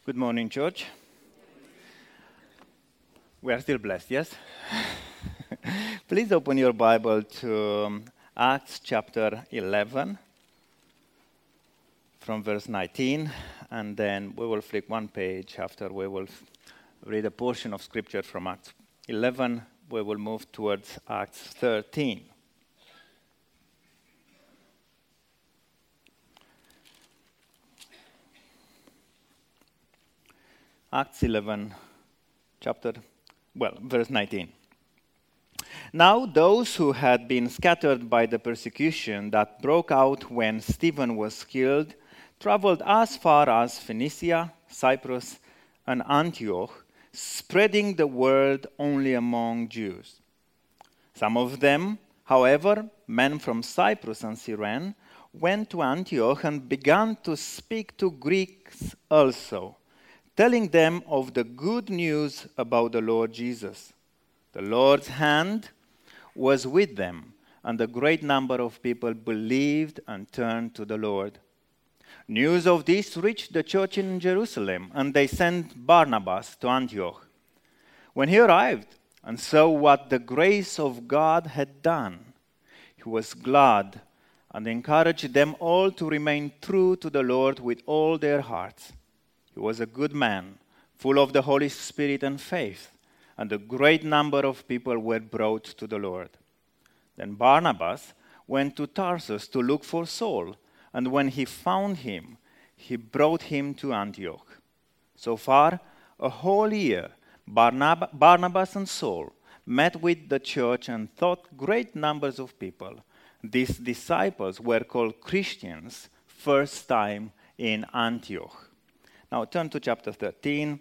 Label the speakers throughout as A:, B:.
A: Good morning, church. We are still blessed, yes? Please open your Bible to Acts chapter 11 from verse 19, and then we will flip one page after we will read a portion of scripture from Acts 11. We will move towards Acts 13. Acts 11, verse 19. Now those who had been scattered by the persecution that broke out when Stephen was killed traveled as far as Phoenicia, Cyprus, and Antioch, spreading the word only among Jews. Some of them, however, men from Cyprus and Cyrene, went to Antioch and began to speak to Greeks also, telling them of the good news about the Lord Jesus. The Lord's hand was with them, and a great number of people believed and turned to the Lord. News of this reached the church in Jerusalem, and they sent Barnabas to Antioch. When he arrived and saw what the grace of God had done, he was glad and encouraged them all to remain true to the Lord with all their hearts. He was a good man, full of the Holy Spirit and faith, and a great number of people were brought to the Lord. Then Barnabas went to Tarsus to look for Saul, and when he found him, he brought him to Antioch. So far, a whole year, Barnabas and Saul met with the church and taught great numbers of people. These disciples were called Christians first time in Antioch. Now turn to chapter 13,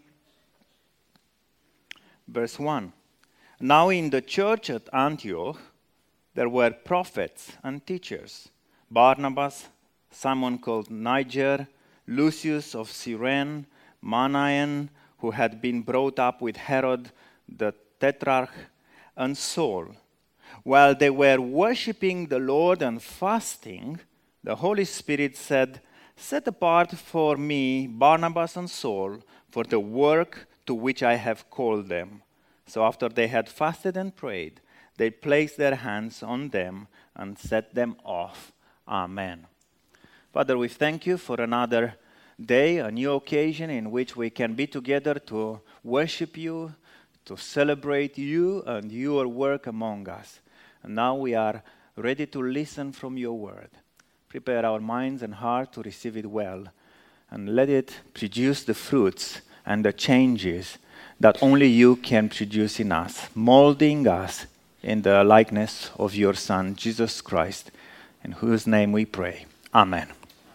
A: verse 1. Now in the church at Antioch, there were prophets and teachers: Barnabas, Simon called Niger, Lucius of Cyrene, Manaen, who had been brought up with Herod the Tetrarch, and Saul. While they were worshipping the Lord and fasting, the Holy Spirit said, "Set apart for me Barnabas and Saul for the work to which I have called them." So after they had fasted and prayed, they placed their hands on them and set them off. Amen. Father, we thank you for another day, a new occasion in which we can be together to worship you, to celebrate you and your work among us. And now we are ready to listen from your word. Prepare our minds and heart to receive it well, and let it produce the fruits and the changes that only you can produce in us, molding us in the likeness of your Son, Jesus Christ, in whose name we pray. Amen.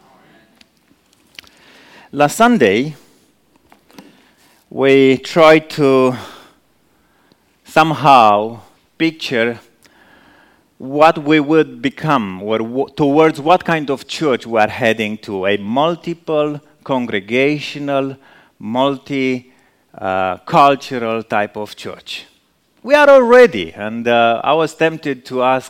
A: Last Sunday, we tried to somehow picture what we would become, or towards what kind of church we are heading to, a multiple congregational, multi-cultural type of church. We are all ready, and I was tempted to ask,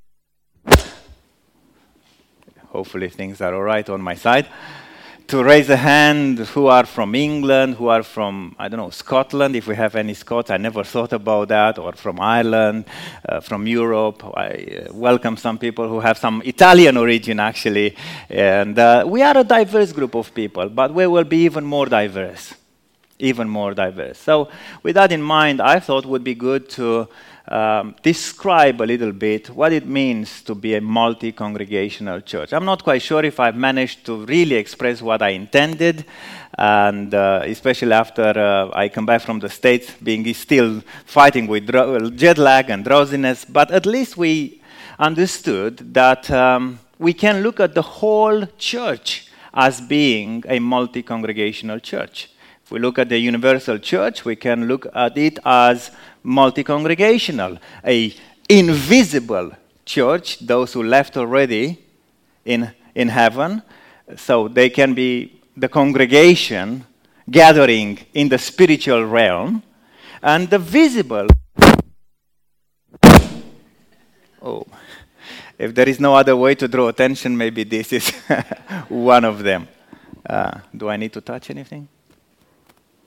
A: hopefully things are all right on my side, to raise a hand who are from England, who are from, Scotland, if we have any Scots. I never thought about that, or from Ireland, from Europe. I welcome some people who have some Italian origin, actually. And we are a diverse group of people, but we will be even more diverse. So with that in mind, I thought it would be good to describe a little bit what it means to be a multi-congregational church. I'm not quite sure if I've managed to really express what I intended, and especially after I come back from the States, being still fighting with jet lag and drowsiness, but at least we understood that we can look at the whole church as being a multi-congregational church. If we look at the universal church, we can look at it as multi-congregational, a invisible church, those who left already in heaven, so they can be the congregation gathering in the spiritual realm, and the visible. If there is no other way to draw attention, maybe this is one of them. Do I need to touch anything?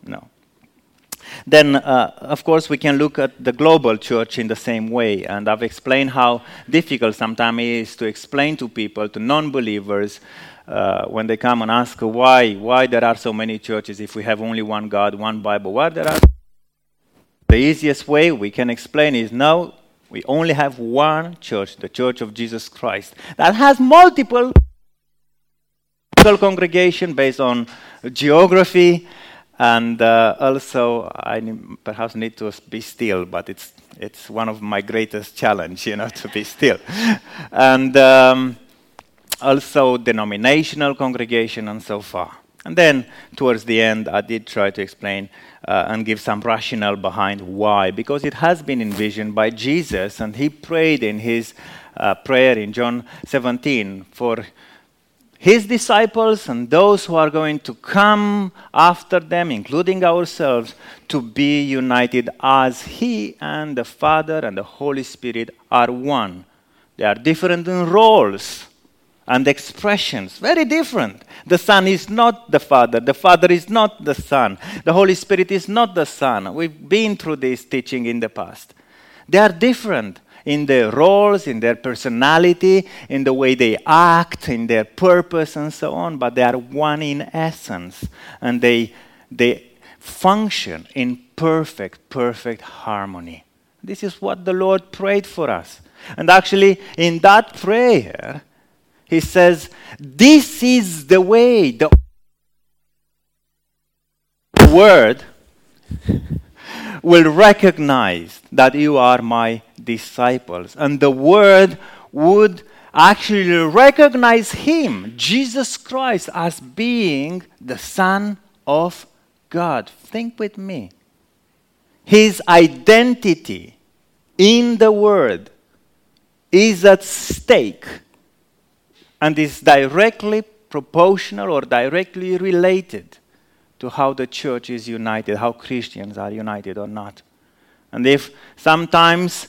A: No. Then, of course, we can look at the global church in the same way. And I've explained how difficult sometimes it is to explain to people, to non-believers, when they come and ask why there are so many churches if we have only one God, one Bible. Why there are? The easiest way we can explain is no, we only have one church, the Church of Jesus Christ, that has multiple congregation based on geography. And also, I perhaps need to be still, but it's one of my greatest challenge, to be still. And also denominational congregation and so far. And then towards the end, I did try to explain and give some rationale behind why. Because it has been envisioned by Jesus, and he prayed in his prayer in John 17 for his disciples and those who are going to come after them, including ourselves, to be united as he and the Father and the Holy Spirit are one. They are different in roles and expressions, very different. The Son is not the Father is not the Son, the Holy Spirit is not the Son. We've been through this teaching in the past. They are different in their roles, in their personality, in the way they act, in their purpose, and so on, but they are one in essence, and they function in perfect harmony. This is what the Lord prayed for us. And actually, in that prayer, he says, this is the way, the word will recognize that you are my disciples. And the Word would actually recognize him, Jesus Christ, as being the Son of God. Think with me. His identity in the Word is at stake and is directly proportional or directly related to how the church is united, how Christians are united or not. And if sometimes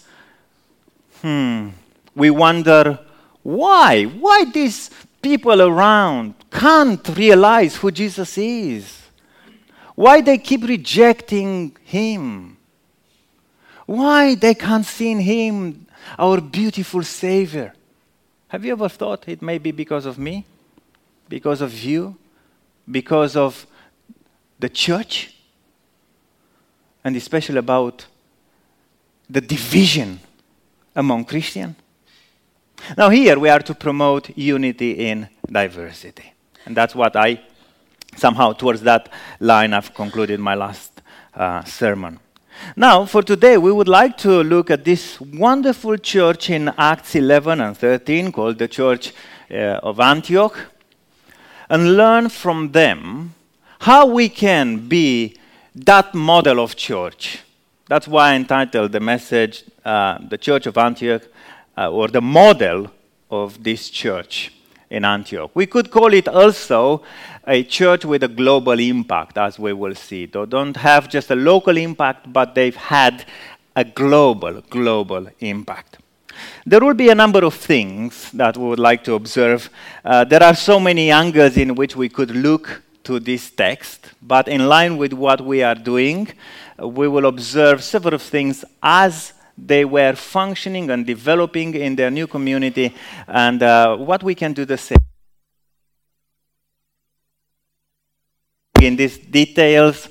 A: we wonder why these people around can't realize who Jesus is, why they keep rejecting him, why they can't see in him our beautiful Savior. Have you ever thought it may be because of me, because of you, because of the church, and especially about the division among Christians? Now here we are to promote unity in diversity. And that's what somehow towards that line I've concluded my last sermon. Now for today we would like to look at this wonderful church in Acts 11 and 13 called the Church of Antioch, and learn from them how we can be that model of church. That's why I entitled the message, The Church of Antioch, or the model of this church in Antioch. We could call it also a church with a global impact, as we will see. They don't have just a local impact, but they've had a global impact. There will be a number of things that we would like to observe. There are so many angles in which we could look to this text, but in line with what we are doing, we will observe several things as they were functioning and developing in their new community, and what we can do the same. In these details,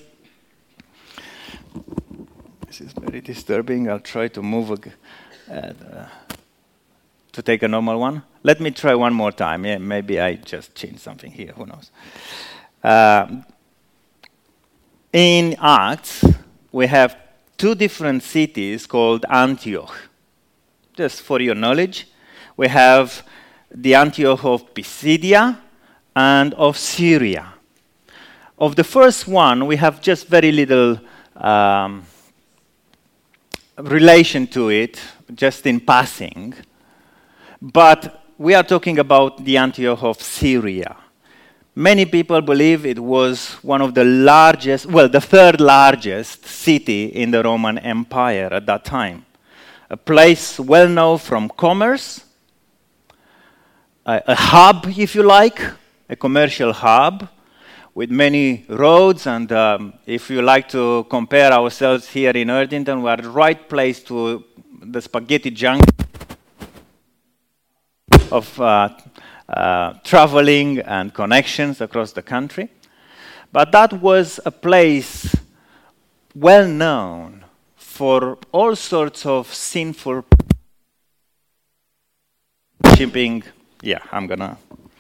A: this is very disturbing. I'll try to move to take a normal one. Let me try one more time. Yeah, maybe I just changed something here. Who knows? In Acts, we have two different cities called Antioch. Just for your knowledge, we have the Antioch of Pisidia and of Syria. Of the first one, we have just very little relation to it, just in passing. But we are talking about the Antioch of Syria. Many people believe it was one of the largest, the third largest city in the Roman Empire at that time. A place well known from commerce, a hub, if you like, a commercial hub, with many roads. And if you like to compare ourselves here in Erdington, we are the right place to the spaghetti jungle of traveling and connections across the country. But that was a place well known for all sorts of sinful shipping. Yeah, I'm gonna.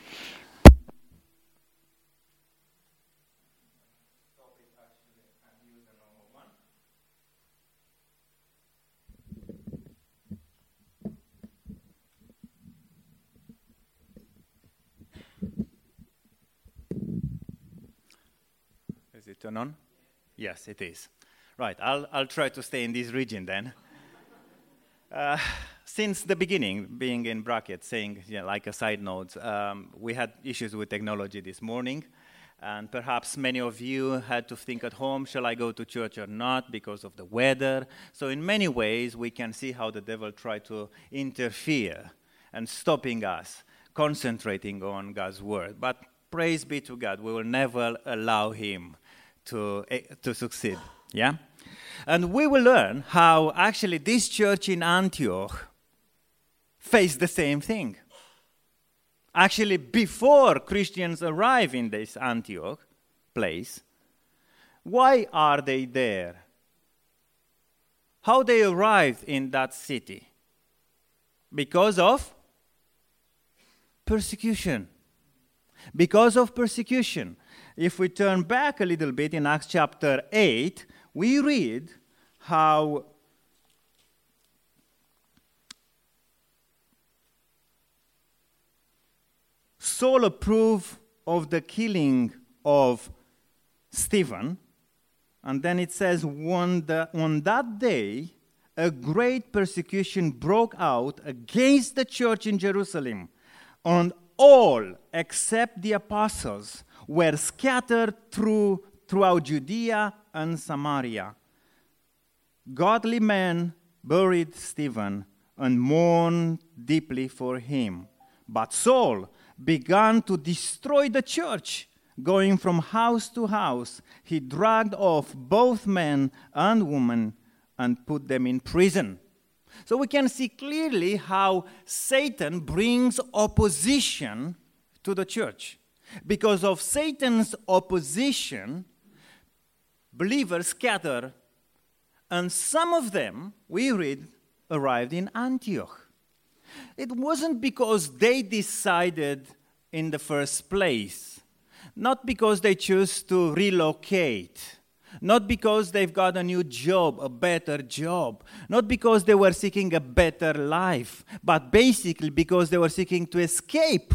A: Is it turned on? Yes, it is. Right, I'll try to stay in this region then. Since the beginning, being in brackets, saying, like a side note, we had issues with technology this morning, and perhaps many of you had to think at home, shall I go to church or not, because of the weather. So in many ways, we can see how the devil tried to interfere and stopping us, concentrating on God's word. But praise be to God, we will never allow him to succeed. Yeah? And we will learn how actually this church in Antioch faced the same thing. Actually, before Christians arrive in this Antioch place, why are they there? How they arrived in that city? Because of persecution. Because of persecution. If we turn back a little bit in Acts chapter 8, we read how Saul approved of the killing of Stephen, and then it says, on that day, a great persecution broke out against the church in Jerusalem, and all except the apostles were scattered throughout Judea and Samaria. Godly men buried Stephen and mourned deeply for him. But Saul began to destroy the church, going from house to house. He dragged off both men and women and put them in prison. So we can see clearly how Satan brings opposition to the church. Because of Satan's opposition, believers scatter, and some of them, we read, arrived in Antioch. It wasn't because they decided in the first place, not because they chose to relocate, not because they've got a new job, a better job, not because they were seeking a better life, but basically because they were seeking to escape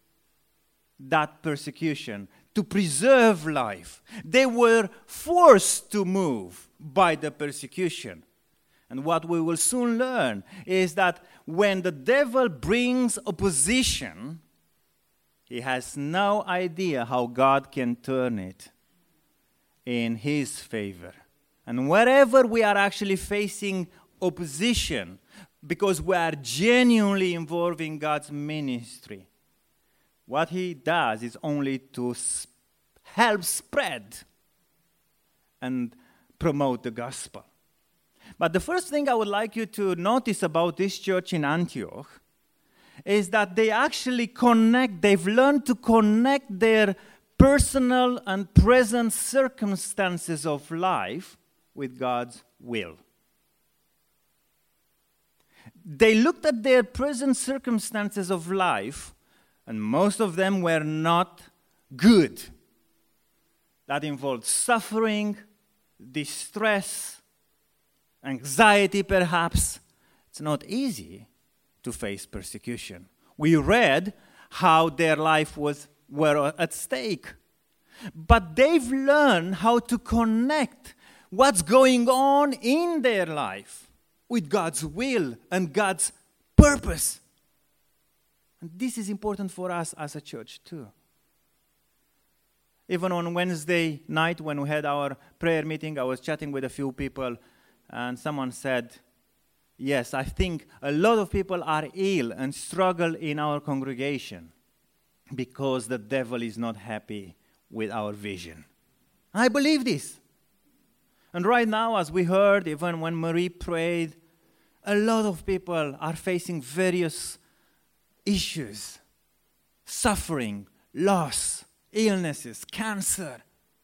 A: that persecution, to preserve life. They were forced to move by the persecution. And what we will soon learn is that when the devil brings opposition, he has no idea how God can turn it in his favor. And wherever we are actually facing opposition, because we are genuinely involved in God's ministry, what he does is only to help spread and promote the gospel. But the first thing I would like you to notice about this church in Antioch is that they actually they've learned to connect their personal and present circumstances of life with God's will. They looked at their present circumstances of life, and most of them were not good. That involved suffering, distress, anxiety perhaps. It's not easy to face persecution. We read how their life were at stake. But they've learned how to connect what's going on in their life with God's will and God's purpose. And this is important for us as a church too. Even on Wednesday night when we had our prayer meeting, I was chatting with a few people, and someone said, yes, I think a lot of people are ill and struggle in our congregation because the devil is not happy with our vision. I believe this. And right now, as we heard, even when Marie prayed, a lot of people are facing various issues, suffering, loss, illnesses, cancer,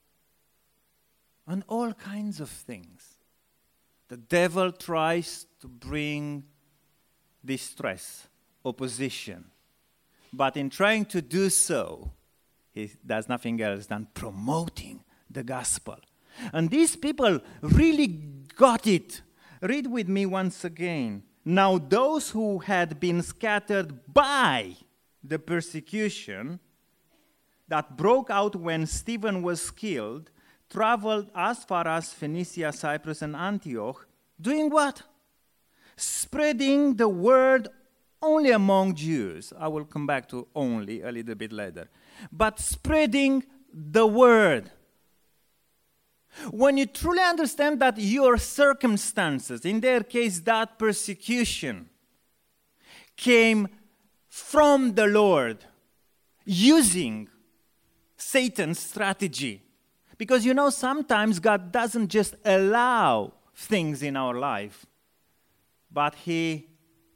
A: and all kinds of things. The devil tries to bring distress, opposition. But in trying to do so, he does nothing else than promoting the gospel. And these people really got it. Read with me once again. Now those who had been scattered by the persecution that broke out when Stephen was killed traveled as far as Phoenicia, Cyprus, and Antioch, doing what? Spreading the word only among Jews. I will come back to only a little bit later. But spreading the word. When you truly understand that your circumstances, in their case that persecution, came from the Lord, using Satan's strategy. Because sometimes God doesn't just allow things in our life, but He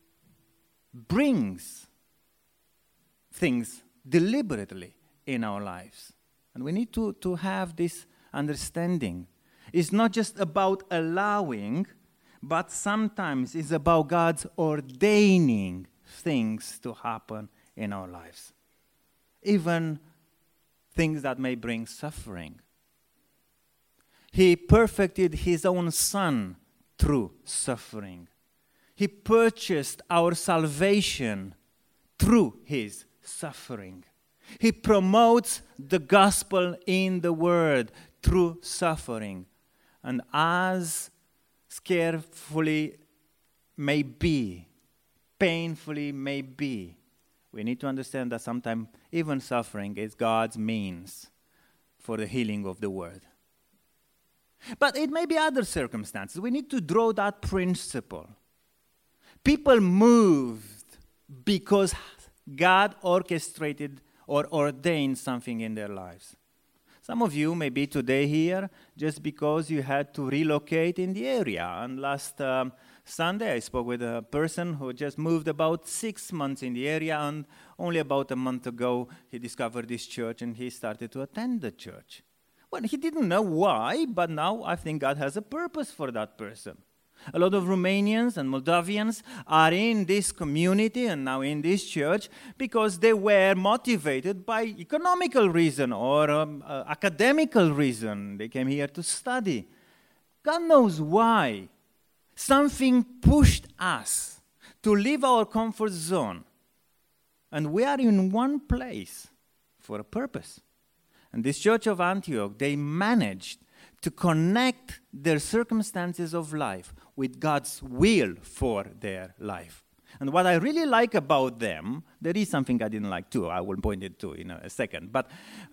A: brings things deliberately in our lives. And we need to have this understanding. It's not just about allowing, but sometimes it's about God's ordaining things to happen in our lives. Even things that may bring suffering. He perfected His own Son through suffering. He purchased our salvation through His suffering. He promotes the gospel in the Word through suffering. And as scarcely may be, painfully may be, we need to understand that sometimes even suffering is God's means for the healing of the world. But it may be other circumstances. We need to draw that principle. People moved because God orchestrated or ordained something in their lives. Some of you may be today here just because you had to relocate in the area. And last Sunday I spoke with a person who just moved about 6 months in the area, and only about a month ago he discovered this church and he started to attend the church. Well, he didn't know why, but now I think God has a purpose for that person. A lot of Romanians and Moldavians are in this community and now in this church because they were motivated by economical reason or academical reason. They came here to study. God knows why. Something pushed us to leave our comfort zone. And we are in one place for a purpose. And this church of Antioch, they managed to connect their circumstances of life with God's will for their life. And what I really like about them, there is something I didn't like too. I will point it to in a second. But,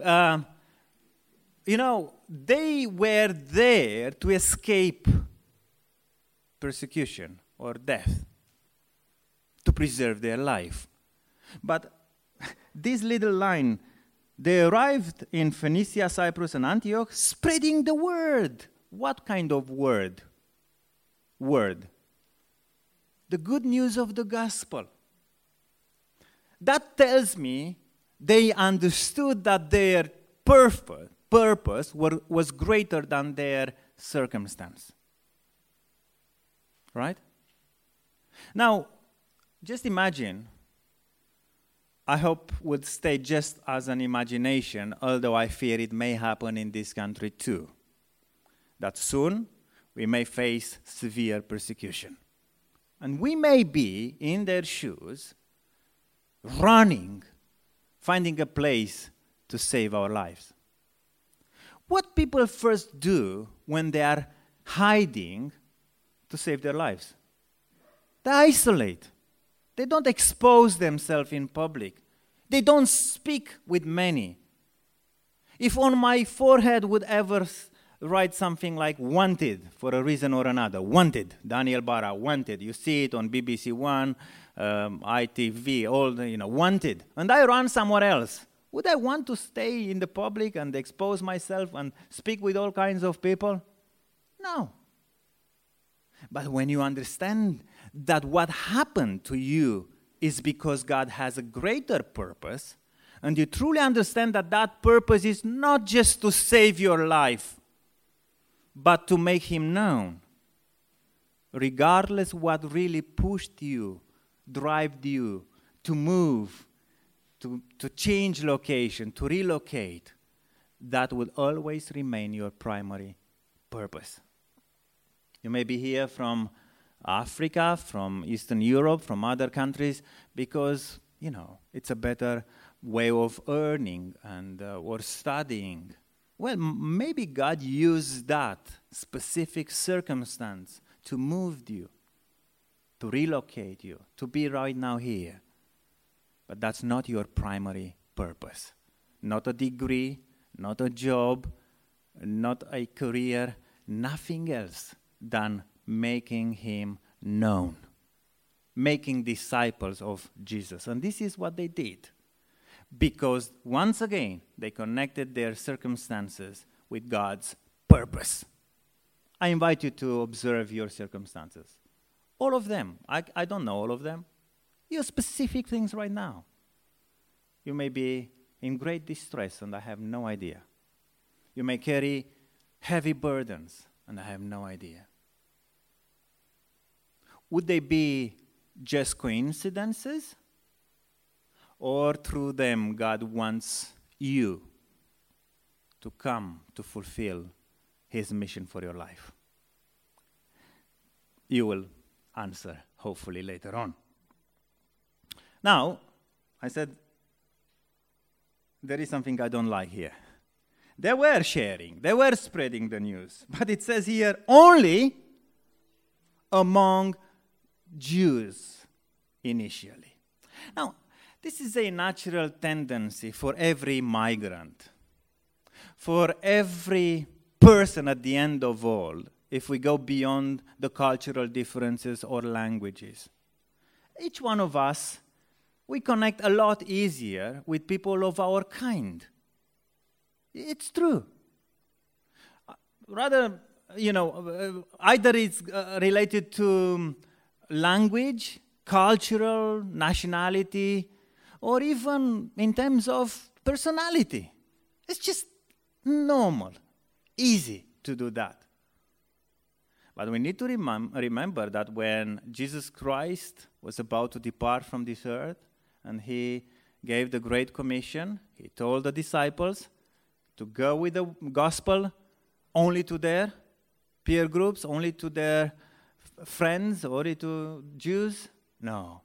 A: they were there to escape persecution or death, to preserve their life. But this little line, they arrived in Phoenicia, Cyprus, and Antioch, spreading the word. What kind of word? Word. The good news of the gospel. That tells me they understood that their purpose was greater than their circumstance. Right? Now, just imagine, I hope would stay just as an imagination, although I fear it may happen in this country too, that soon we may face severe persecution. And we may be in their shoes, running, finding a place to save our lives. What people first do when they are hiding to save their lives? They isolate. They don't expose themselves in public. They don't speak with many. If on my forehead would ever write something like wanted for a reason or another, wanted, Daniel Bara, wanted. You see it on BBC One, ITV, all the, wanted. And I run somewhere else. Would I want to stay in the public and expose myself and speak with all kinds of people? No. But when you understand that what happened to you is because God has a greater purpose, and you truly understand that that purpose is not just to save your life, but to make Him known, regardless what really pushed you, drove you to move, to change location, to relocate, that will always remain your primary purpose. You may be here from Africa, from Eastern Europe, from other countries, because, it's a better way of earning and or studying. Well, maybe God used that specific circumstance to move you, to relocate you, to be right now here. But that's not your primary purpose. Not a degree, not a job, not a career, nothing else than making Him known, making disciples of Jesus. And this is what they did. Because once again, they connected their circumstances with God's purpose. I invite you to observe your circumstances. All of them. I don't know all of them. Your specific things right now. You may be in great distress and I have no idea. You may carry heavy burdens and I have no idea. Would they be just coincidences? Or through them, God wants you to come to fulfill His mission for your life? You will answer, hopefully, later on. Now, I said, there is something I don't like here. They were sharing, they were spreading the news. But it says here, only among Jews initially. Now, this is a natural tendency for every migrant, for every person at the end of all, if we go beyond the cultural differences or languages. Each one of us, we connect a lot easier with people of our kind. It's true. Rather, either it's related to language, cultural, nationality, or even in terms of personality. It's just normal, easy to do that. But we need to remember that when Jesus Christ was about to depart from this earth and He gave the Great Commission, He told the disciples to go with the gospel only to their peer groups, only to their friends, only to Jews. No.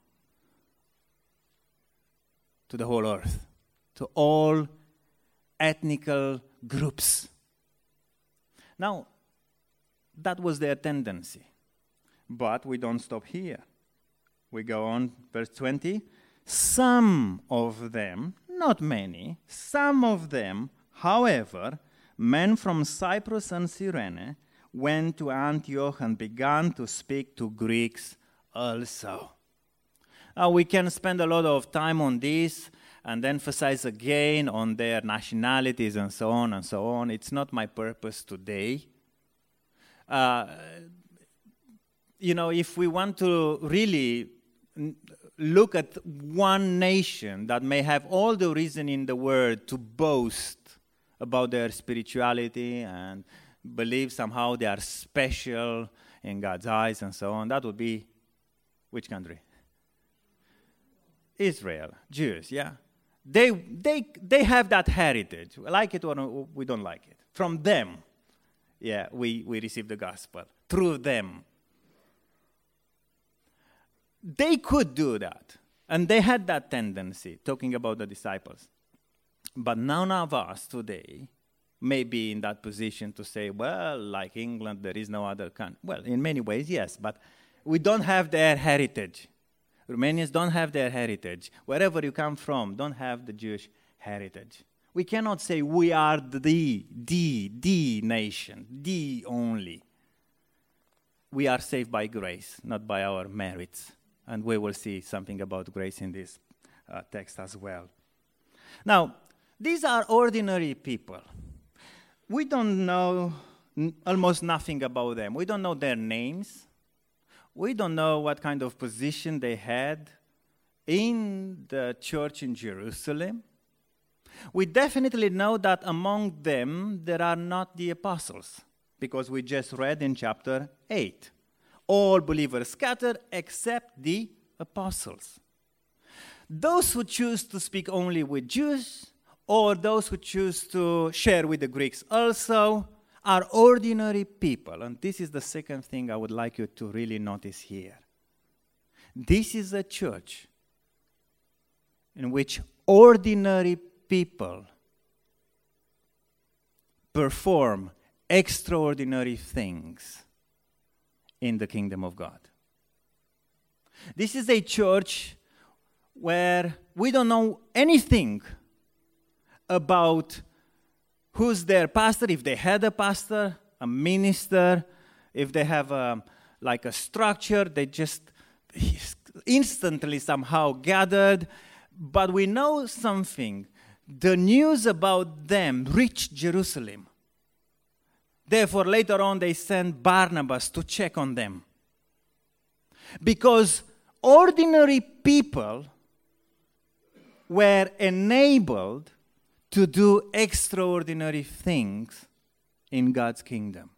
A: To the whole earth, to all ethnical groups. Now, that was their tendency. But we don't stop here. We go on, verse 20. Some of them, not many, some of them, however, men from Cyprus and Cyrene, went to Antioch and began to speak to Greeks also. We can spend a lot of time on this and emphasize again on their nationalities and so on and so on. It's not my purpose today. If we want to really look at one nation that may have all the reason in the world to boast about their spirituality and believe somehow they are special in God's eyes and so on, that would be which country? Israel, Jews, yeah. They have that heritage. Like it or we don't like it. From them, yeah, we receive the gospel. Through them. They could do that. And they had that tendency, talking about the disciples. But none of us today may be in that position to say, well, like England, there is no other country. Well, in many ways, yes, but we don't have their heritage. Romanians don't have their heritage. Wherever you come from, don't have the Jewish heritage. We cannot say we are the nation, the only. We are saved by grace, not by our merits. And we will see something about grace in this text as well. Now, These are ordinary people. We don't know almost nothing about them. We don't know their names. We don't know what kind of position they had in the church in Jerusalem. We definitely know that among them there are not the apostles, because we just read in chapter 8. All believers scattered except the apostles. Those who choose to speak only with Jews, or those who choose to share with the Greeks also, are ordinary people. And this is the second thing I would like you to really notice here. This is a church in which ordinary people perform extraordinary things in the kingdom of God. This is a church where we don't know anything about who's their pastor, if they had a pastor, a minister, if they have a structure, they just instantly somehow gathered. But we know something. The news about them reached Jerusalem. Therefore, later on, they sent Barnabas to check on them. Because ordinary people were enabled to do extraordinary things in God's kingdom.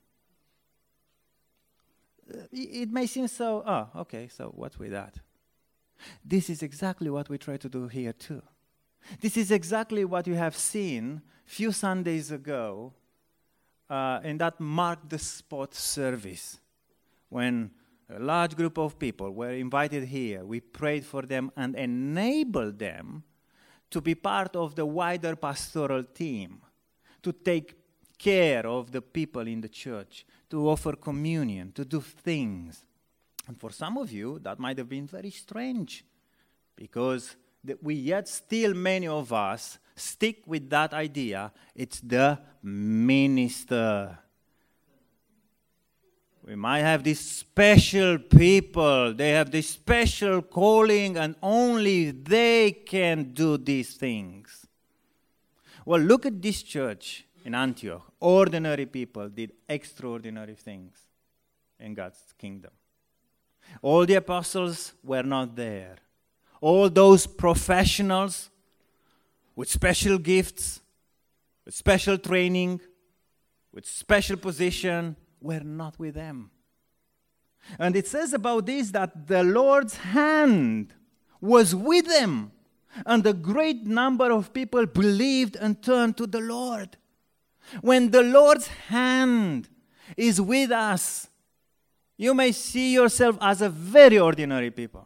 A: It may seem so, okay, so what's with that? This is exactly what we try to do here too. This is exactly what you have seen a few Sundays ago in that Mark the Spot service, when a large group of people were invited here. We prayed for them and enabled them to be part of the wider pastoral team, to take care of the people in the church, to offer communion, to do things. And for some of you, that might have been very strange, because we yet still, many of us, stick with that idea. It's the minister. We might have these special people. They have this special calling, and only they can do these things. Well, look at this church in Antioch. Ordinary people did extraordinary things in God's kingdom. All the apostles were not there. All those professionals with special gifts, with special training, with special position, were not with them. And it says about this that the Lord's hand was with them, and a great number of people believed and turned to the Lord. When the Lord's hand is with us, you may see yourself as a very ordinary people.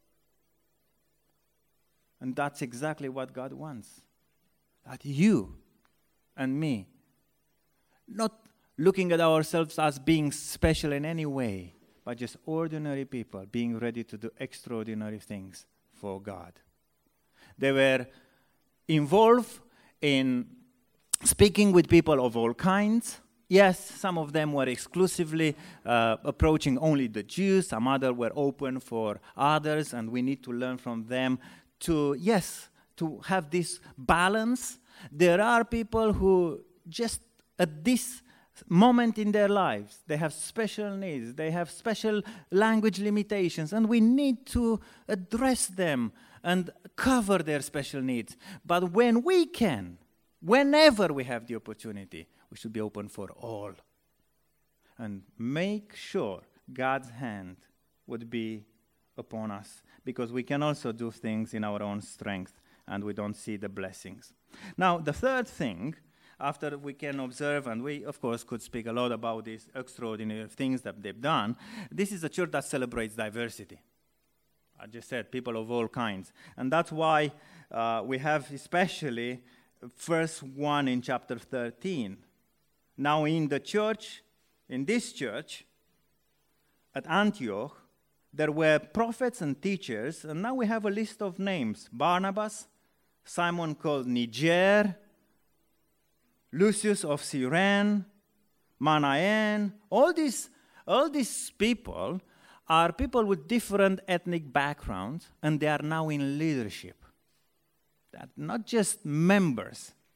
A: And that's exactly what God wants. That you and me, not looking at ourselves as being special in any way, but just ordinary people being ready to do extraordinary things for God. They were involved in speaking with people of all kinds. Yes, some of them were exclusively approaching only the Jews. Some others were open for others, and we need to learn from them to have this balance. There are people who just at this moment in their lives, they have special needs, they have special language limitations, and we need to address them and cover their special needs. But when we can, whenever we have the opportunity, we should be open for all. And make sure God's hand would be upon us, because we can also do things in our own strength and we don't see the blessings. Now, the third thing, after we can observe, and we, of course, could speak a lot about these extraordinary things that they've done, this is a church that celebrates diversity. I just said people of all kinds. And that's why we have especially verse 1 in chapter 13. Now in the church, in this church, at Antioch, there were prophets and teachers, and now we have a list of names. Barnabas, Simon called Niger, Lucius of Cyrene, Manaen. All these people are people with different ethnic backgrounds, and they are now in leadership. They're not just members,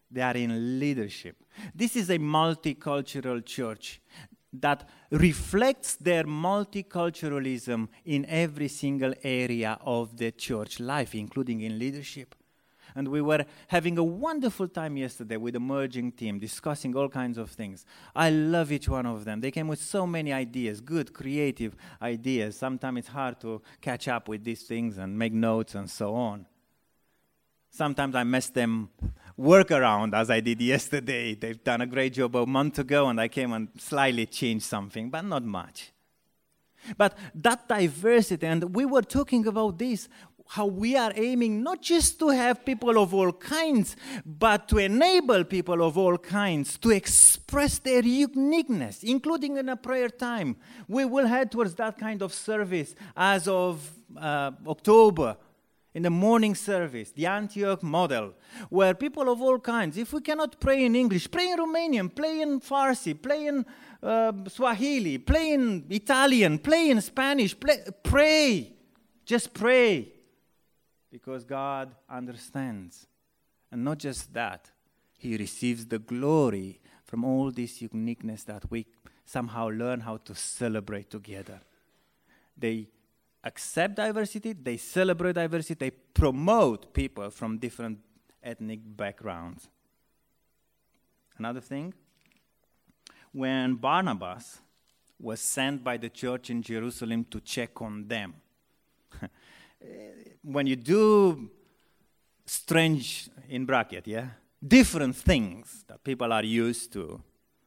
A: They are in leadership. This is a multicultural church that reflects their multiculturalism in every single area of the church life, including in leadership. And we were having a wonderful time yesterday with the merging team, discussing all kinds of things. I love each one of them. They came with so many ideas, good, creative ideas. Sometimes it's hard to catch up with these things and make notes and so on. Sometimes I mess them work around, as I did yesterday. They've done a great job a month ago, and I came and slightly changed something, but not much. But that diversity, and we were talking about this, how we are aiming not just to have people of all kinds, but to enable people of all kinds to express their uniqueness, including in a prayer time. We will head towards that kind of service as of October, in the morning service, the Antioch model, where people of all kinds, if we cannot pray in English, pray in Romanian, pray in Farsi, pray in Swahili, play in Italian, play in Spanish, pray. Just pray. Because God understands. And not just that, He receives the glory from all this uniqueness that we somehow learn how to celebrate together. They accept diversity, they celebrate diversity, they promote people from different ethnic backgrounds. Another thing, when Barnabas was sent by the church in Jerusalem to check on them, when you do strange, in bracket, different things that people are used to,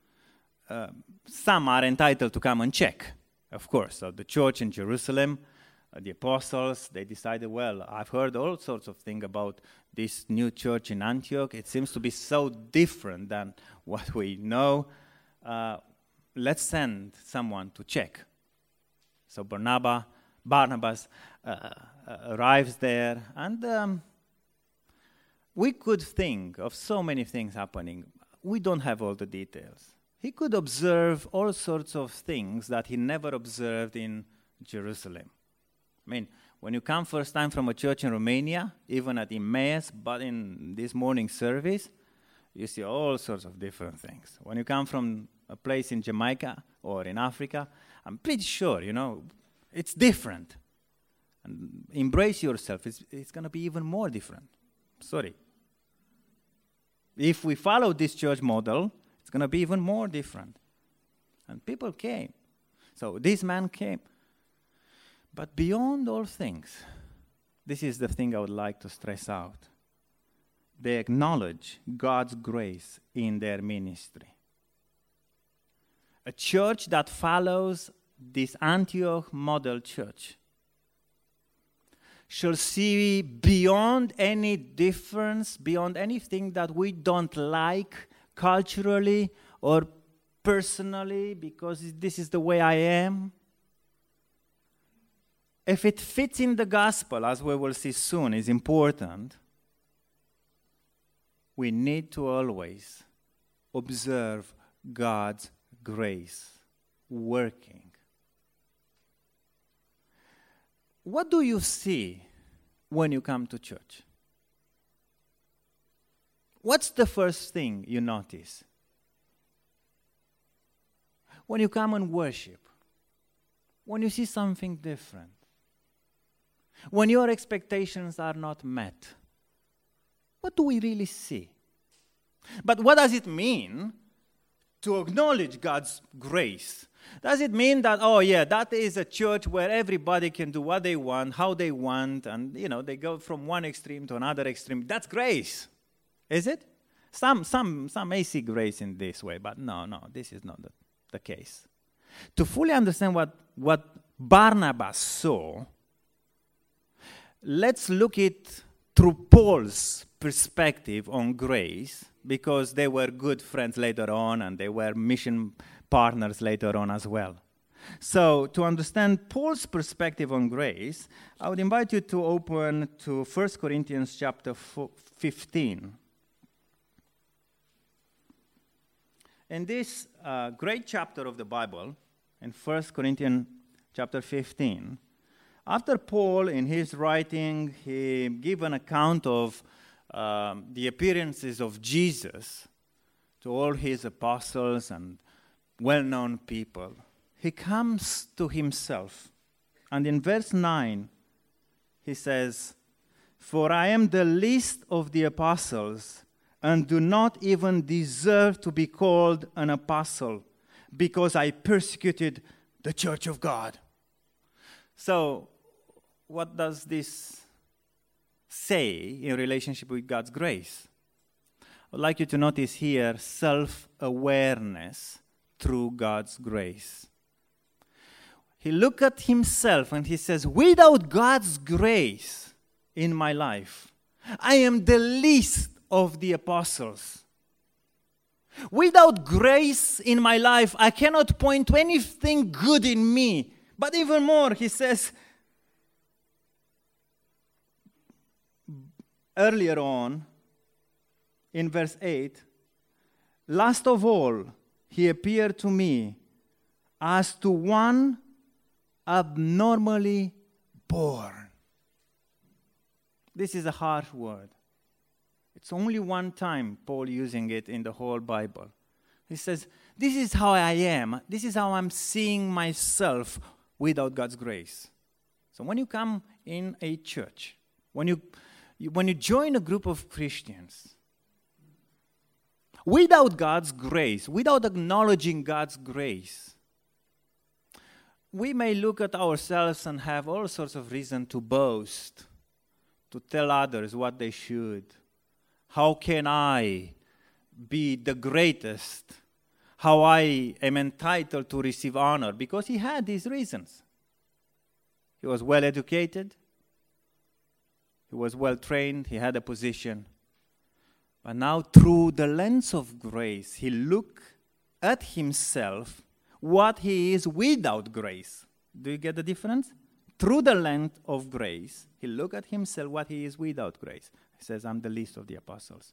A: some are entitled to come and check, of course. So the church in Jerusalem, the apostles, they decided, well, I've heard all sorts of things about this new church in Antioch. It seems to be so different than what we know. Let's send someone to check. So Barnabas arrives there, and we could think of so many things happening. We don't have all the details. He could observe all sorts of things that he never observed in Jerusalem. I mean, when you come first time from a church in Romania, even at Emmaus, but in this morning service, you see all sorts of different things. When you come from a place in Jamaica or in Africa, I'm pretty sure, it's different. And embrace yourself. It's going to be even more different. Sorry. If we follow this church model, it's going to be even more different. And people came. So this man came. But beyond all things, this is the thing I would like to stress out. They acknowledge God's grace in their ministry. A church that follows this Antioch model church shall see beyond any difference, beyond anything that we don't like culturally or personally, because this is the way I am. If it fits in the gospel, as we will see soon, is important, we need to always observe God's grace working. What do you see when you come to church? What's the first thing you notice? When you come and worship, when you see something different, when your expectations are not met, what do we really see? But what does it mean to acknowledge God's grace? Does it mean that, that is a church where everybody can do what they want, how they want, and, they go from one extreme to another extreme? That's grace. Is it? Some may see grace in this way, but no, this is not the case. To fully understand what Barnabas saw, let's look it through Paul's perspective on grace, because they were good friends later on, and they were mission partners later on as well. So, to understand Paul's perspective on grace, I would invite you to open to 1 Corinthians chapter 15. In this great chapter of the Bible, in 1 Corinthians chapter 15, after Paul, in his writing, he gave an account of the appearances of Jesus to all his apostles and well-known people, he comes to himself. And in verse 9, he says, "For I am the least of the apostles, and do not even deserve to be called an apostle, because I persecuted the church of God." So, what does this say in relationship with God's grace? I'd like you to notice here self-awareness through God's grace. He looked at himself and he says, without God's grace in my life, I am the least of the apostles. Without grace in my life, I cannot point to anything good in me. But even more, he says, earlier on, in verse 8, "Last of all, he appeared to me as to one abnormally born." This is a harsh word. It's only one time Paul using it in the whole Bible. He says, this is how I am. This is how I'm seeing myself without God's grace. So when you come in a church, when you join a group of Christians, without God's grace, without acknowledging God's grace, we may look at ourselves and have all sorts of reason to boast, to tell others what they should. How can I be the greatest? How I am entitled to receive honor? Because he had these reasons. He was well educated. He was well trained. He had a position. But now through the lens of grace, he looked at himself what he is without grace. Do you get the difference? Through the lens of grace, he looked at himself what he is without grace. He says, I'm the least of the apostles.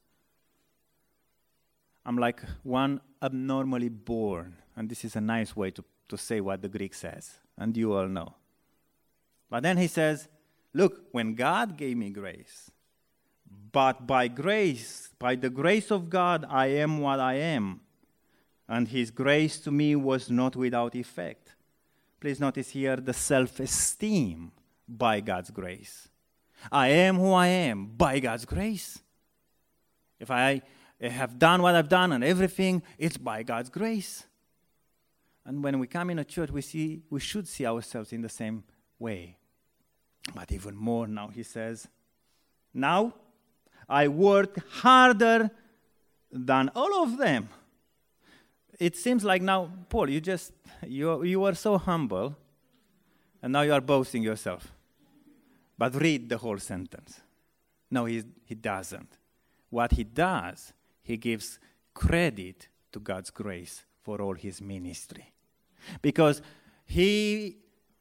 A: I'm like one abnormally born. And this is a nice way to say what the Greek says. And you all know. But then he says, look, when God gave me grace, but by grace, by the grace of God, I am what I am. And his grace to me was not without effect. Please notice here the self-esteem by God's grace. I am who I am by God's grace. If I have done what I've done and everything, it's by God's grace. And when we come in a church, we should see ourselves in the same way. But even more now, he says, now I work harder than all of them. It seems like now, Paul, you are so humble, and now you are boasting yourself. But read the whole sentence. No, he doesn't. What he does, he gives credit to God's grace for all his ministry. Because he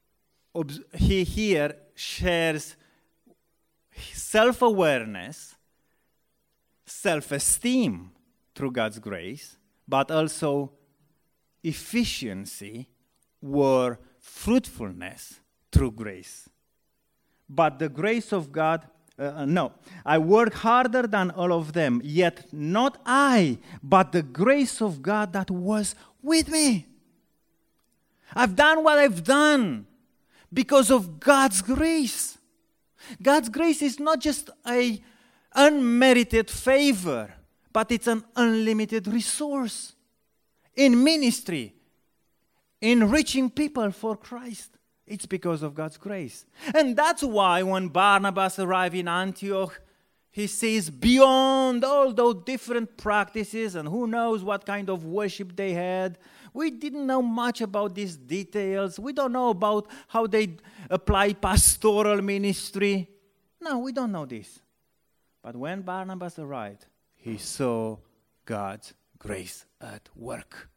A: here shares self-awareness, self-esteem through God's grace, but also efficiency or fruitfulness through grace. But the grace of God, I work harder than all of them, yet not I, but the grace of God that was with me. I've done what I've done because of God's grace. God's grace is not just an unmerited favor, but it's an unlimited resource in ministry, in reaching people for Christ. It's because of God's grace. And that's why when Barnabas arrived in Antioch, he says beyond all those different practices and who knows what kind of worship they had, we didn't know much about these details. We don't know about how they apply pastoral ministry. No, we don't know this. But when Barnabas arrived, he saw God's grace at work.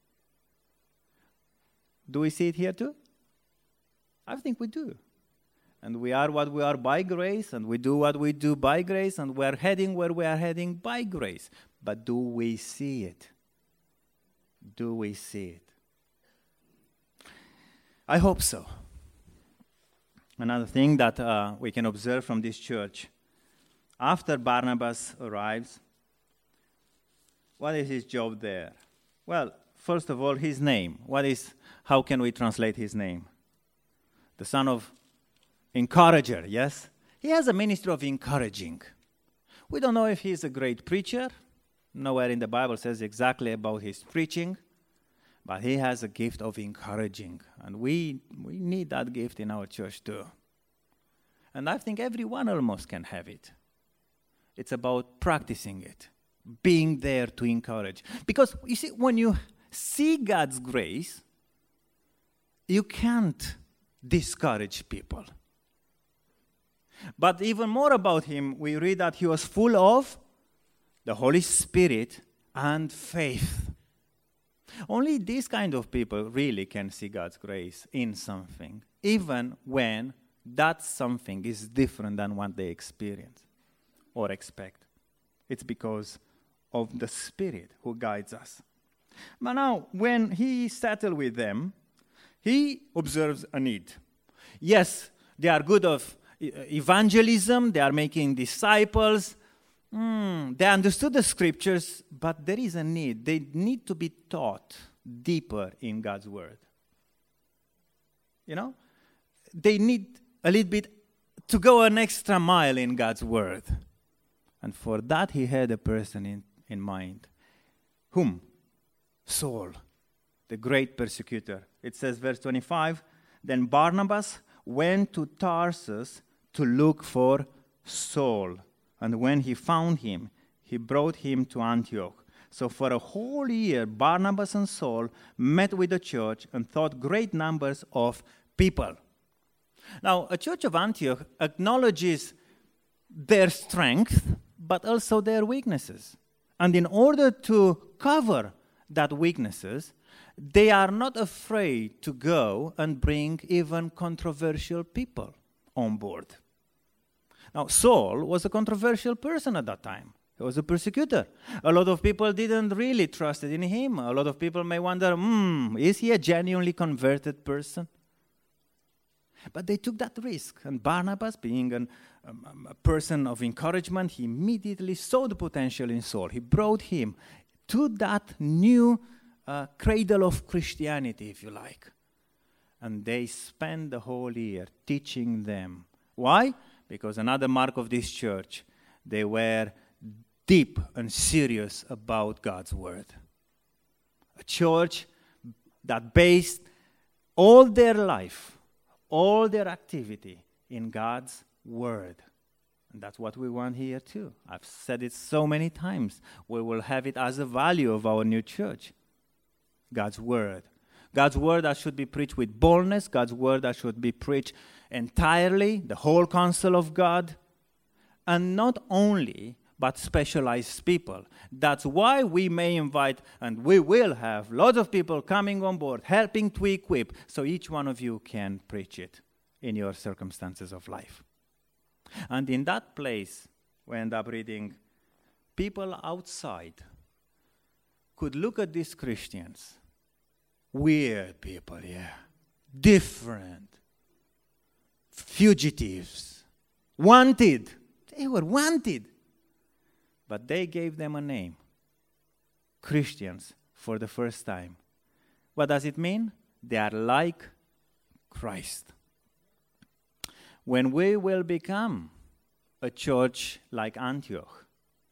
A: Do we see it here too? I think we do. And we are what we are by grace, and we do what we do by grace, and we are heading where we are heading by grace. But do we see it? Do we see it? I hope so. Another thing that we can observe from this church, After Barnabas arrives, what is his job there? Well, first of all, his name. How can we translate his name? The son of encourager, yes? He has a ministry of encouraging. We don't know if he's a great preacher. Nowhere in the Bible says exactly about his preaching. But he has a gift of encouraging. And we need that gift in our church too. And I think everyone almost can have it. It's about practicing it, being there to encourage. Because, you see, when you see God's grace, you can't discourage people. But even more about him, we read that he was full of the Holy Spirit and faith. Only these kind of people really can see God's grace in something, even when that something is different than what they experience or expect. It's because of the Spirit who guides us. But now, when he settled with them, he observes a need. Yes, they are good of evangelism, they are making disciples, they understood the scriptures, but there is a need. They need to be taught deeper in God's word. You know? They need a little bit to go an extra mile in God's word. And for that he had a person in mind. Whom? Saul, the great persecutor. It says, verse 25, then Barnabas went to Tarsus to look for Saul. And when he found him, he brought him to Antioch. So for a whole year, Barnabas and Saul met with the church and taught great numbers of people. Now, a church of Antioch acknowledges their strength, but also their weaknesses. And in order to cover that weaknesses, they are not afraid to go and bring even controversial people on board. Now, Saul was a controversial person at that time. He was a persecutor. A lot of people didn't really trust in him. A lot of people may wonder, is he a genuinely converted person? But they took that risk. And Barnabas, being a person of encouragement, he immediately saw the potential in Saul. He brought him to that new cradle of Christianity, if you like. And they spent the whole year teaching them. Why? Because another mark of this church, they were deep and serious about God's word. A church that based all their life, all their activity in God's word. And that's what we want here too. I've said it so many times. We will have it as a value of our new church. God's word. God's word that should be preached with boldness. God's word that should be preached entirely, the whole counsel of God. And not only, but specialized people. That's why we may invite, and we will have, lots of people coming on board, helping to equip, so each one of you can preach it in your circumstances of life. And in that place, we end up reading, people outside could look at these Christians. Weird people, yeah. Different. Fugitives. Wanted. They were wanted. But they gave them a name. Christians, for the first time. What does it mean? They are like Christ. When we will become a church like Antioch,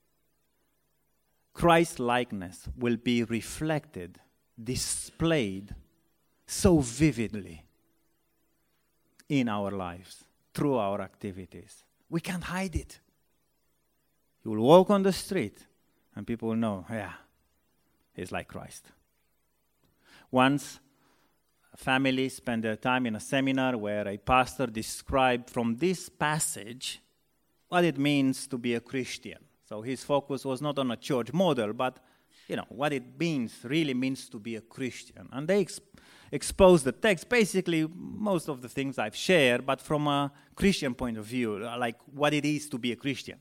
A: Christ-likeness will be reflected, displayed so vividly in our lives, through our activities. We can't hide it. You will walk on the street and people will know, yeah, he's like Christ. Once, a family spent their time in a seminar where a pastor described from this passage what it means to be a Christian. So his focus was not on a church model, but what it really means to be a Christian. And they exposed the text, basically most of the things I've shared, but from a Christian point of view, like what it is to be a Christian.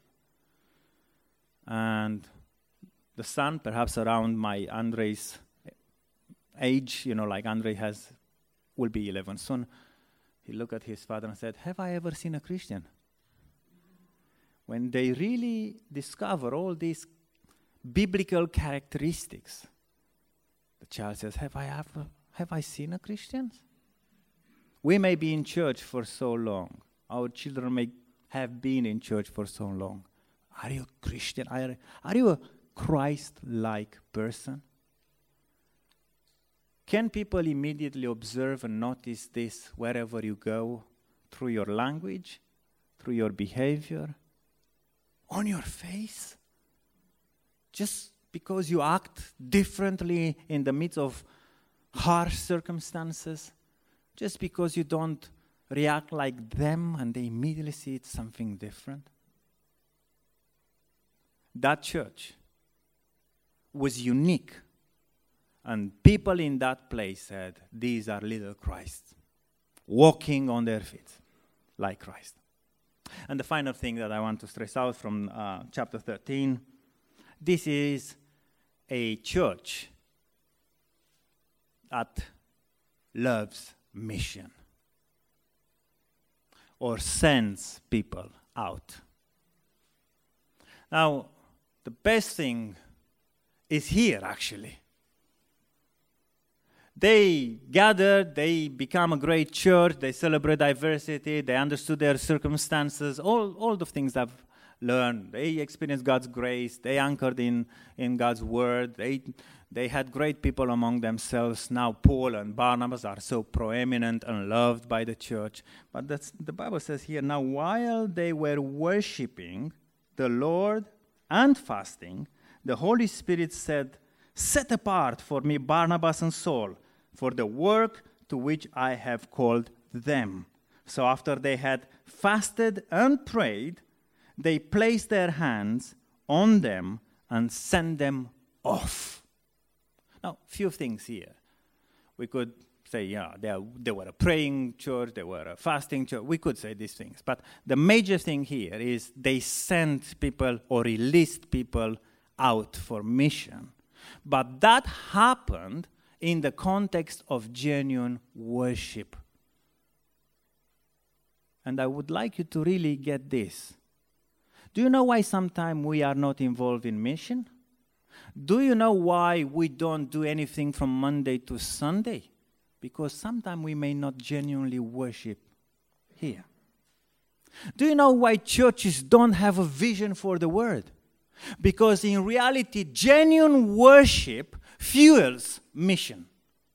A: And the son, perhaps around my Andre's age, like Andre will be 11 soon, he looked at his father and said, "Have I ever seen a Christian?" when they really discover all these biblical characteristics, the child says, have I seen a Christian? We may be in church for so long. Our children may have been in church for so long. Are you a Christian? Are you a Christ-like person? Can people immediately observe and notice this wherever you go, through your language, through your behavior, on your face? Just because you act differently in the midst of harsh circumstances, just because you don't react like them and they immediately see it's something different? That church was unique. And people in that place said, these are little Christs, walking on their feet like Christ. And the final thing that I want to stress out from chapter 13, this is a church that loves mission or sends people out. Now, the best thing is here, actually. They gathered, they become a great church, they celebrate diversity, they understood their circumstances, all the things I've learned. They experienced God's grace, they anchored in God's word, they had great people among themselves. Now Paul and Barnabas are so proeminent and loved by the church. But the Bible says here, now while they were worshiping the Lord and fasting, the Holy Spirit said, set apart for me Barnabas and Saul for the work to which I have called them. So after they had fasted and prayed, they placed their hands on them and sent them off. Now, few things here. We could say, yeah, they were a praying church, they were a fasting church. We could say these things. But the major thing here is they sent people or released people out for mission. But that happened in the context of genuine worship. And I would like you to really get this. Do you know why sometimes we are not involved in mission? Do you know why we don't do anything from Monday to Sunday? Because sometimes we may not genuinely worship here. Do you know why churches don't have a vision for the word? Because in reality, genuine worship fuels mission.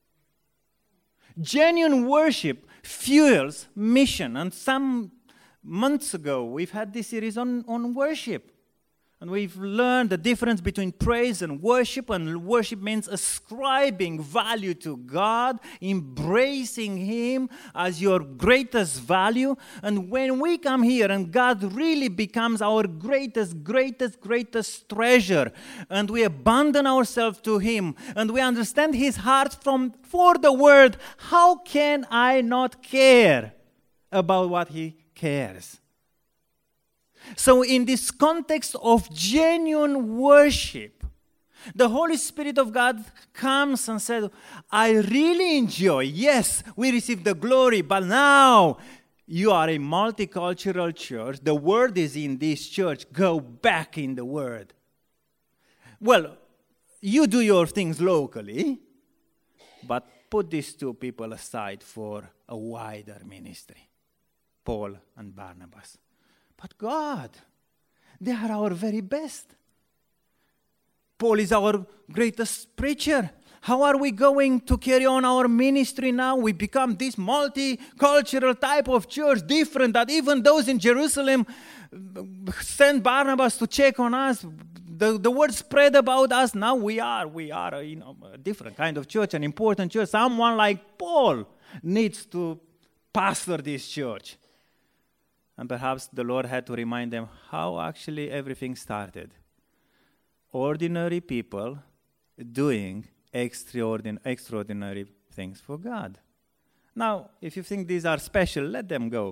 A: Genuine worship fuels mission. And some months ago, we've had this series on worship. And we've learned the difference between praise and worship means ascribing value to God, embracing Him as your greatest value. And when we come here and God really becomes our greatest treasure, and we abandon ourselves to Him, and we understand His heart for the Word, how can I not care about what He cares? So in this context of genuine worship, the Holy Spirit of God comes and says, I really enjoy, yes, we receive the glory, but now you are a multicultural church. The word is in this church. Go back in the word. Well, you do your things locally, but put these two people aside for a wider ministry, Paul and Barnabas. But God, they are our very best. Paul is our greatest preacher. How are we going to carry on our ministry now? We become this multicultural type of church, different, that even those in Jerusalem sent Barnabas to check on us. The word spread about us. Now we are a different kind of church, an important church. Someone like Paul needs to pastor this church. And perhaps the Lord had to remind them how actually everything started. Ordinary people doing extraordinary things for God. Now, if you think these are special, let them go.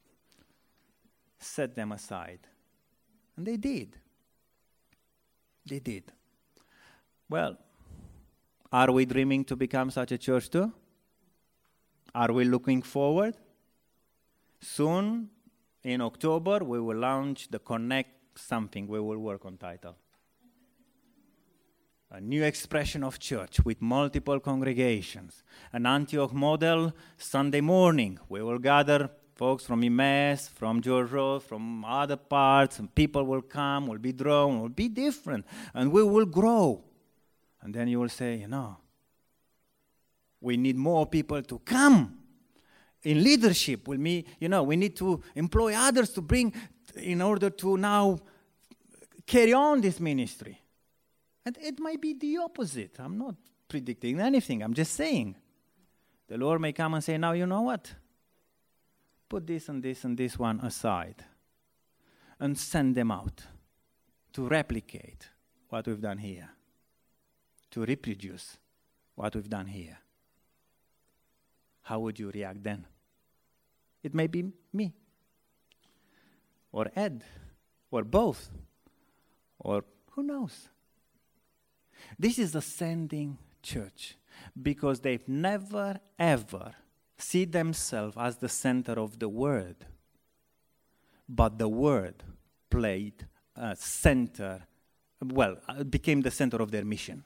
A: Set them aside. And they did. They did. Well, are we dreaming to become such a church too? Are we looking forward? Soon, in October, we will launch the Connect something. We will work on title. A new expression of church with multiple congregations. An Antioch model Sunday morning. We will gather folks from Emmaus, from George Road, from other parts, and people will come, will be drawn, will be different, and we will grow. And then you will say, we need more people to come. In leadership, we need to employ others to bring, in order to now carry on this ministry. And it might be the opposite. I'm not predicting anything. I'm just saying. The Lord may come and say, now you know what? Put this and this and this one aside and send them out to replicate what we've done here, to reproduce what we've done here. How would you react then? It may be me, or Ed, or both, or who knows? This is a sending church because they've never, ever see themselves as the center of the Word. But the Word played a center, became the center of their mission.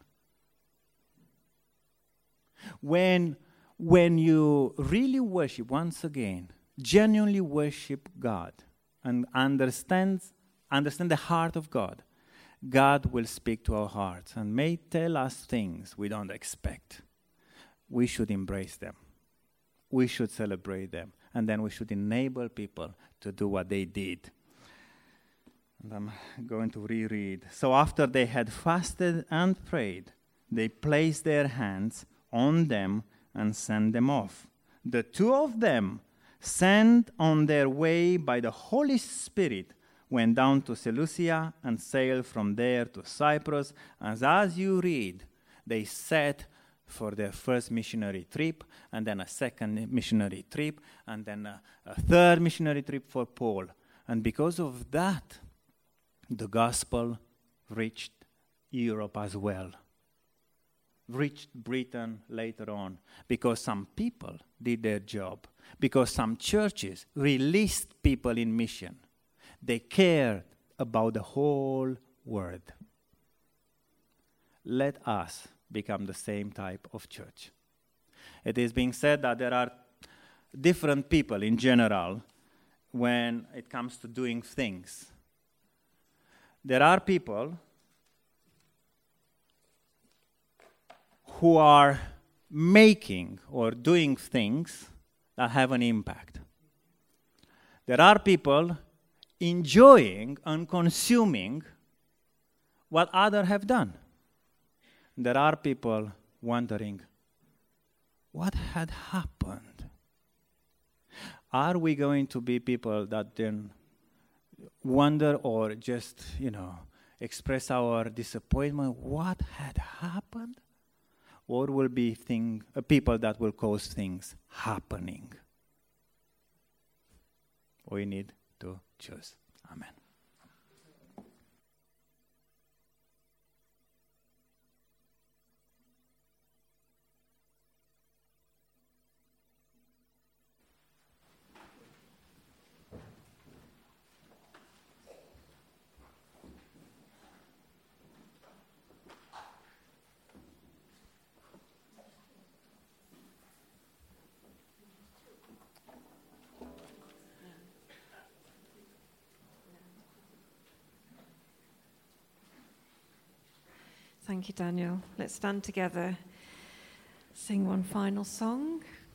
A: When you really worship, once again, genuinely worship God and understand the heart of God, God will speak to our hearts and may tell us things we don't expect. We should embrace them. We should celebrate them. And then we should enable people to do what they did. And I'm going to reread. So after they had fasted and prayed, they placed their hands on them and sent them off. The two of them, sent on their way by the Holy Spirit, went down to Seleucia and sailed from there to Cyprus. And as you read, they set for their first missionary trip, and then a second missionary trip, and then a third missionary trip for Paul. And because of that, the gospel reached Europe as well. Reached Britain later on, because some people did their job, because some churches released people in mission. They cared about the whole world. Let us become the same type of church. It is being said that there are different people in general when it comes to doing things. There are people who are making or doing things that have an impact. There are people enjoying and consuming what others have done. There are people wondering, what had happened? Are we going to be people that then wonder or just, express our disappointment? What had happened? Or will be people that will cause things happening? We need to choose. Amen.
B: Thank you, Daniel. Let's stand together, sing one final song.